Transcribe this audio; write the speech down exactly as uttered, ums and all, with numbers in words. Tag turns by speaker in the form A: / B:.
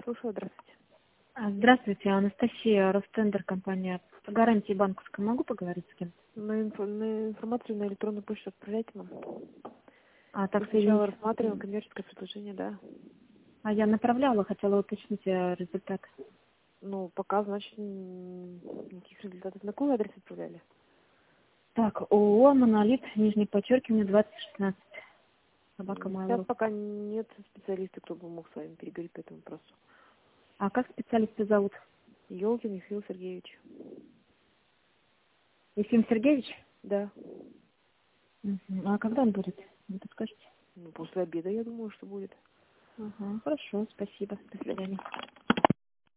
A: слушаю, здравствуйте.
B: А, Здравствуйте, Анастасия, Ростендер, компания. По гарантии банковской могу поговорить с кем?
A: На, инфо- на информацию на электронную почту отправляйте нам.
B: А,
A: Мы
B: так
A: сначала
B: соедините.
A: рассматриваем коммерческое предложение, да.
B: А я направляла, хотела уточнить э, результат.
A: Ну, пока, значит, м, никаких результатов. На какой адрес отправляли?
B: Так, ООО «Монолит», нижнее подчеркивание, двадцать шестнадцать. Собака
A: М, Сейчас
B: Mail.ru.
A: пока нет специалиста, кто бы мог с вами переговорить по этому вопросу.
B: А как специалиста зовут?
A: Ёлкин Михаил Сергеевич.
B: Ефим Сергеевич?
A: Да.
B: Мгм. А когда он будет? Вы подскажете?
A: Ну, после обеда, я думаю, что будет.
B: Ага, хорошо, спасибо. До свидания.